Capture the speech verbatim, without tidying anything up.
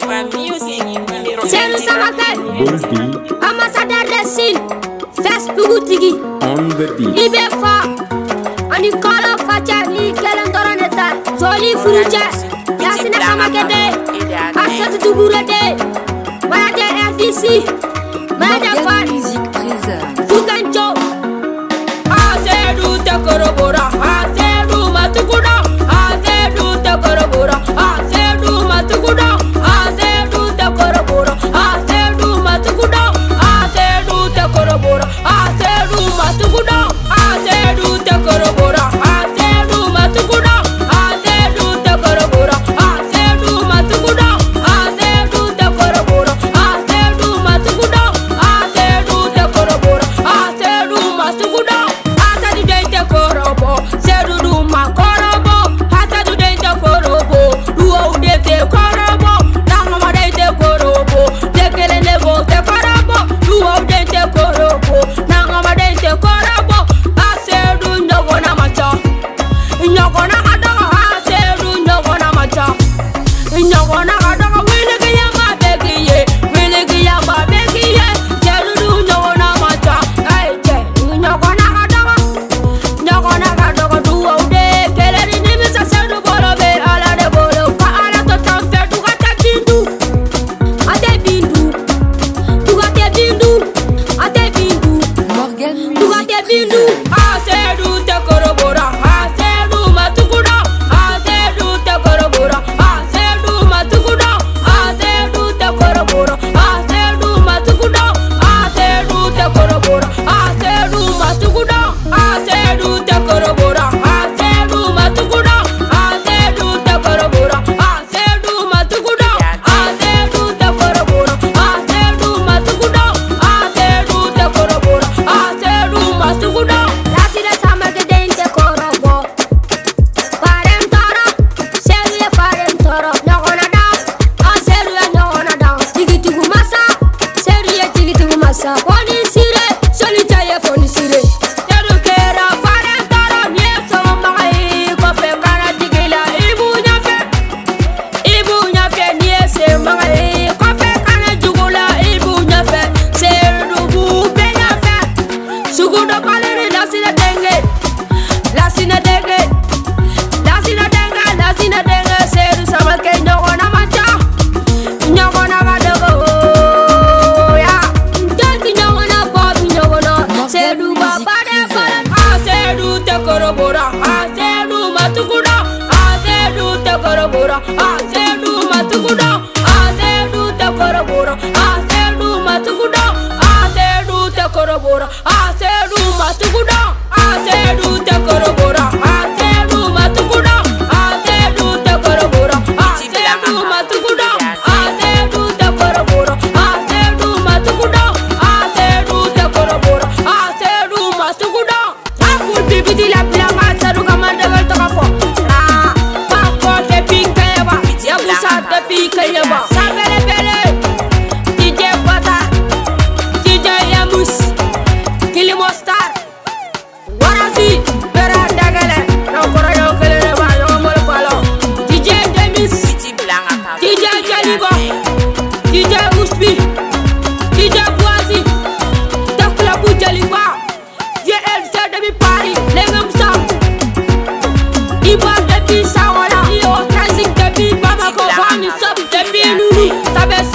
C'est le Samakel, ambassadeur de Sine, Facebook Tigi, Ibefa, Anikolo Facha, Nikelen Doroneta, Joli Furucha, Yasina Samakede, Asset Tugurede, Manager R D C, Manager Fan, Fuganjo, Azedu Takorobora, Azedu Matukuda, Azedu Takorobora, Azedu Matukuda, Azedu Takorobora, Azedu Matukuda, Azedu Takorobora, Azedu Matukuda, Azedu Takorobora, Azedu Matukuda, Azedu Takorobora, Azedu Matukuda, Azedu Takorobora, Azedu Matukuda, Azedu Takorobora, Azedu Matukuda, Azedu Dente Korobo, Sedu Makorobo, Azedu Dente Korobo, Duo Dente Korobo, Nangama Dente Korobo, Tekele Nevo Te Korobo, Duo Dente Korobo, Nangama Dente Korobo, Azedu Nyogona Macha, Nyogona Adama, Azedu Nyogona Macha, Nyogona Adama, Willie Yama Begiye, Willie Yama Begiye, Sedu Nyogona Macha, Aite, Nyogona Adama, Nyogona Adama, Duo De, Kelly Nimisa Sedu Borobe, Ala de Bolo, Ala to Tamfe, Tugate Bindu, Ate Bindu, Tugate Bindu, Ate Bindu, Morgan Tugate Music Bindu, Prison. Azedu Takorobora, Azedu Matukuda, Azedu Takorobora, Azedu Matukuda, Azedu Takorobora, Azedu Matukuda, Azedu Takorobora, Azedu Matukuda, Azedu Takorobora, Azedu Matukuda, Azedu Takorobora, Azedu Matukuda, Azedu Takorobora, Azedu Matukuda, Azedu Takorobora, Azedu Matukuda, Latine Samake Dente Korobo, Farem Toro, Seruye Farem Toro, Nyogona Da, Aseruye Nyogona Da, Tigitigu Masa, Seruye Tigitigu Masa, Foni Sire, Solitaye Foni Sire, Seru Kera Farem Toro, Nye Somagai, Kofe Kana Tigila, Ibu Nyafe, Ibu Nyafe, Nye Semagai, Kofe Kana Jugula, Ibu Nyafe, Seru Bupe Nyafe, Sugudo Palere, Lasina Denge, Lasina Denge, Lasina Denge, Lasina Denge, Seru Samake Nyogona Macha, Nyogona Madogo, ya, Denti Nyogona Bobi Nyogona, Seru Baba de Bala, Azedu Takorobora, Azedu Matukuda, Azedu Takorobora, Azedu Matukuda, Azedu Takorobora, Azedu Matukuda, Azedu Takorobora, Azedu Matukuda, Azedu Takorobora, Azedu Matukuda, Azedu Takorobora, Azedu Matukuda, Azedu Takorobora, Azedu Matukuda, Azedu Takorobora, Azedu Matukuda, Akul Bibidi la Plama, Saru Kamanda Tokafo, Ah, Pako de Pinkayaba, Yabusa de Pinkayaba, Sabele Bele, D J Bata, D J Yamus, Kilimo Star, Warazi, Bera Dagale, Nokoro Yokele, Yomol Palo, D J Demis, D J Jaliba, D J Uspi, D J Boazi, Takula Bujaliba, V L C de Paris, Legum Sam, Iba de Pisawara, Io Kazik de Bamako, Vani Sub de Bilulu, Sabes